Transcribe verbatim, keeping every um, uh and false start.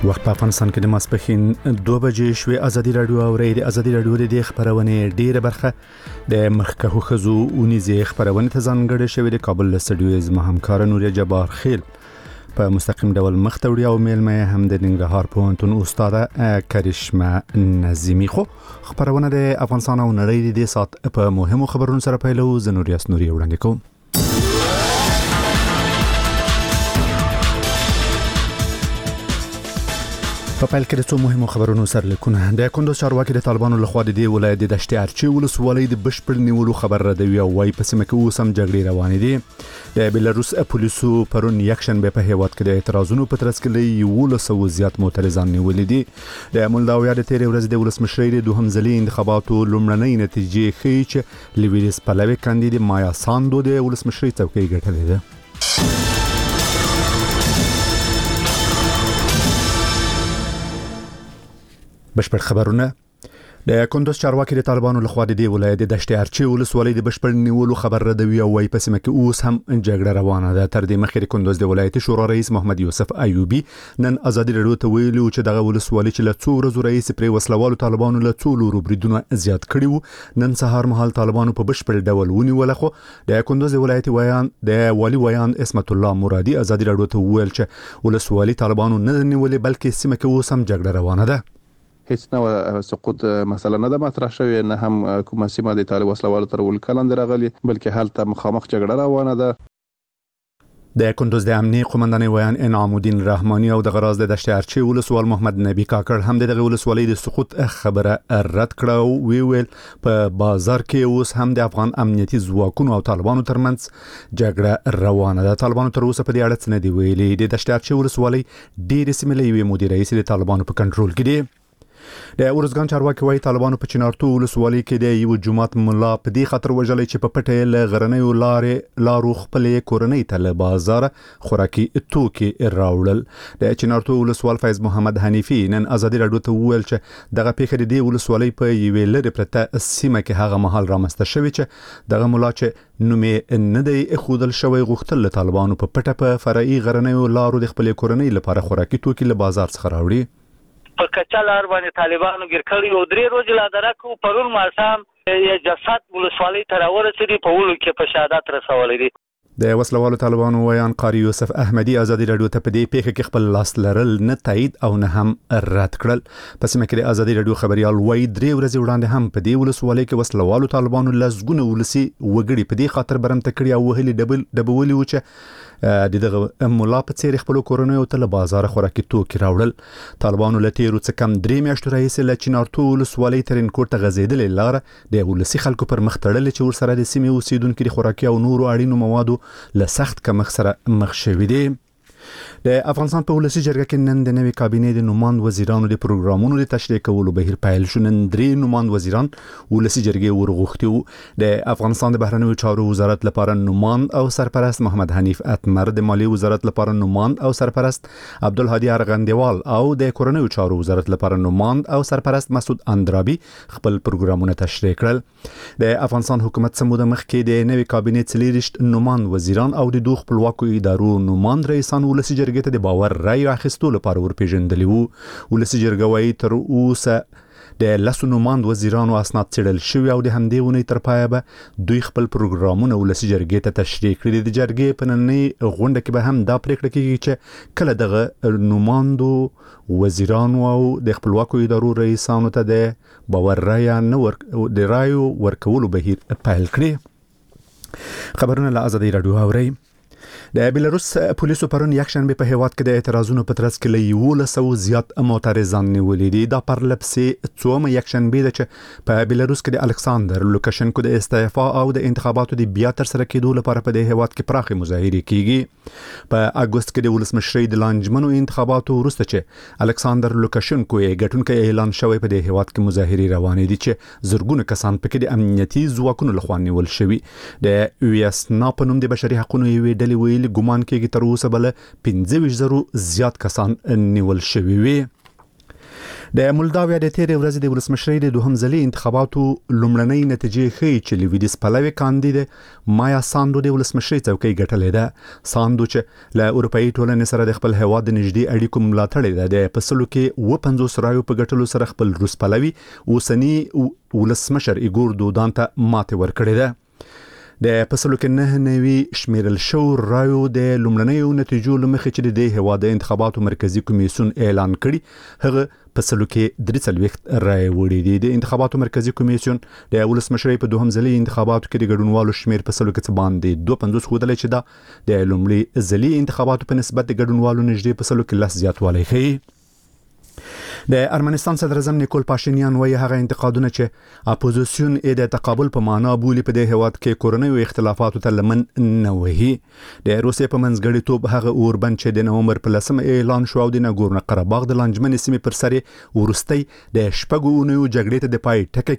وخت په افغانستان کې د ماسپښین دوه بجې شوې. ازادي رادیو او ریډیو ازادي رادیو د خبرونه ډیره برخه د مخکښو خزو اونیزه خبرونه ته ځانګړې شوې. د کابل استډیو زما همکار نوریا جبار خیل په مستقیم ډول مختوړي او میلمه هم د ننګرهار پوهنتون استاد کرشمه نظیمی. خو خبرونه د افغانستان او نړۍ د سات په مهمو خبرونو سره پیلو. زنوریا سنوري وړاندې کوم. په پیل کې د څو مهمو خبرونو سره لیکونه. د کندوز چارواکي د طالبانو لخوا د دې ولایت د دشت ارچي ولسوالۍ د بشپړ نیولو خبر راډوي او وايي په سیمه کې اوس هم جګړې روانې دي. د بلاروس پولیسو پرون یکشنبه په هیواد کې د اعتراضونو په ترڅ کې یولسو زیات معترضان نیولې دي. د مولداویا د تیرې ورځ د ولسمشرۍ د دوهم ځلي انتخاباتو لومړنۍ نتیجې ښیي چې لیویس پلوي کاندید مایا ساندو د ولسمشرۍ څوکۍ ګټلې ده. بشپړ خبرونه. د کندوز چارواکي د طالبانو لخوا د دې ولایت د دشت ارچي ولسوالۍ د بشپړ نیولو خبر راډوي او وايي په سیمه کې اوس هم جګړه روانه ده. تر دې مخکې د کندوز د ولایت شورا رئیس محمد یوسف ایوبي نن ازادي رادیو ته ویلي چې دغه ولسوالۍ چې له څو ورځو رئیس پرې وسلوالو طالبانو له څو لورو بریدونه زیات کړي وو نن سهار مهال طالبانو په بشپړ ډول ونیول. خو د کندوز ولایت ویان د والی ویان اسمت الله مرادي ازادي رادیو ته ویل چې ولسوالۍ طالبانو نه نیولې بلکې سیمه کې اوس هم جګړه روانه ده. هیڅ نو سقوط مثلا نه د مطرح شوی نه هم کومه سیمه د طالب وسلوالو تر ولکلند راغلي بلکې حالت مخامخ جګړه روانه ده. د کندوز د امنیه قومندان ویان انعام الدین رحمانی او د غراز د دشت ارچي ولسوال محمد نبی کاکړ هم د ولسوالۍ د سقوط خبره رد کړه او وی ویل په بازار کې اوس هم د افغان امنیتي ځواکونو او طالبانو ترمنځ جګړه روانه ده. طالبانو تر اوسه په دې اړه څه نه دی ویلي. د دشت ارچي ولسوالۍ ډېر سیمه لوي مدیر رئیس د طالبانو په کنټرول کې دی. د اورزګان چارواکي وايي طالبانو په چنارتو ولسوالۍ کې د یو جماعت ملا په دې خاطر وژلې چې په پټه له غرنیو لارې لارو خپلې کورنۍ ته له بازار خوراکي توکي راوړل. د چنارتو ولسوال فیض محمد حنیفي نن ازادي رادیو ته ویل چې دغه پیښه د دې ولسوالۍ په یوې لرې پرته سیمه کې هغه مهال رامنځته شوې چې دغه ملا چې نومې نه دی خودل شوی غوښتل له طالبانو په پټه په فرعي غرنیو لارو د خپلې کورنۍ لپاره خوراکي توکي له بازار څخه راوړي. په کچالار باندې طالبانو ګر کړی او درې ورځې لا درکو پرون ماښام یې جسد ولسوالۍ ته راورسېدی په ولو کې په شهادت رسولې دي. د وسلوالو طالبانو ویان قاری یوسف احمدی ازادي رادیو ته په دې پیښه کې خپل لاس لرل نه تایید او نه هم رد کړل. په سیمه کې د ازادي رادیو خبريال وای درې ورځې وړاندې هم په دې ولسوالۍ کې وسلوالو طالبانو لزګونه ولسی وګړي په دې خاطر برمته کړی او وهلي ډبل ډبولي و چې د دغه مولا په څیر خپل کورونو ته له بازار خوراکي توکي راوړل. طالبانو له تیرو څخه کم درې میاشتو رئیس له چینارتو ولسوالۍ ترین کوټه غزیدلې لار د ولسی خلکو پر مخ تړل چې ورسره د سیمې اوسیدونکو د خوراکي او نورو اړینو موادو له سخت کمښت سره مخ شوي دي. د افغانستان په ولسی جرګه کې نن د نوې کابینې د نوماند وزیرانو د پروګرامونو د تشریح کولو بهیر پیل شو. نن درې نوماند وزیران ولسی جرګې ورغوښتي وو. د افغانستان د بهرنیو چارو وزارت لپاره نوماند او سرپرست محمد حنیف اتمر، د مالی وزارت لپاره نوماند او سرپرست عبدالهادي ارغندیوال او د کورنیو چارو وزارت لپاره نوماند او سرپرست مسعود اندرابي خپل پروګرامونه تشریح کړل. د افغانستان حکومت سموده مخکې د نوې کابینې څلېرویشت نوماند وزیران او د دوه خپلواکو ادارو نوماند رئیسان ولسی جرګې ته د باور رای اخیستو لپاره ورپېژندلي وو. ولسی جرګه وايي تر اوسه د لسو نوماند وزیرانو اسناد څېړل شوي او د همدې اونۍ تر پایه به دوی خپل پروګرامونه ولسی جرګې ته تشریح کړي. د جرګې په نننۍ غونډه کې به هم دا پریکړه کیږي چې کله دغه نوماندو وزیرانو او د خپلواکو ادارو رئیسانو ته د باور رای نه ور د رایو ورکولو بهیر پیل کړي. خبرونه له ازادي رادیو اورئ. د بلاروس پولیسو پرون یکشنبه په هیواد کې د اعتراضونو په ترڅ کې له یولسو زیات معترضان نیولې دي. دا پرلپسې څومه یکشنبه ده چې په بلاروس کې د الکساندر لوکاشنکو د استعفا او د انتخاباتو د بیا تر سره کېدو لپاره په دې هیواد کې پراخه مظاهرې کیږي. په اگست کې د ولسمشرۍ د لانجمنو انتخاباتو وروسته چې الکساندر لوکاشنکو یې ګټونکی اعلان شوی په دې هیواد کې مظاهرې روانې دي چې زرګونه کسان پکې د امنیتي ځواکونو لخوا نیول شوي. د ویسنا په نوم د بشري حقوقو یوې ډلې ویلي ګومان کېږي تر اوسه بل پنځه ویشت زره زیات کسان نیول شوي وي. د مولداویا د تیرې ورځې د ولسمشرۍ د دوهم ځلي انتخاباتو لومړنۍ نتیجې ښیي چې لویدیځ پلوي کاندید مایا ساندو د ولسمشرۍ څوکۍ ګټلې ده. ساندو چې له اروپאי ټولنې سره د خپل هیواد د نږدې اړیکو ملاتړ لري د پسلو کې و پنځوس رایو په ګټلو سره خپل روس پلوي اوسنی ولسمشر ایګور دودان ته ماته ورکړې ده. د پسلو کې نه نوي شمیرل شو رایو د لومړنیو نتیجو لمخې چې د هیواد د انتخاباتو مرکزی کمیسیون اعلان کړي هغه پسلو کې درې څلوېښت رای وړي دي. د انتخاباتو مرکزی کمیسیون د ولسمشرۍ په دوهم ځلي انتخاباتو کې د ګډونوالو شمیر پسلو کې څه باندې دوه پنځوس ښودلی چې دا د لومړي ځلي انتخاباتو په نسبت د ګډونوالو نږدې پسلو کې لس زیاتوالی ښیي. د ارمنستان صدر اعظم نیکول پاشینیان وایي هغه انتقادونه چې اپوزیسیون یې د تقابل په معنا بولي په دې هیواد کې کورنۍ اختلافاتو ته لمن نه وهي. د روسیې په منځګړیتوب هغه اوربند چې د نومبر په لسمه اعلان شو او د ناګورنو قره باغ د لانجمن سیمې پر سر وروستۍ د شپږو اونیو جګړې ته د پای ټکی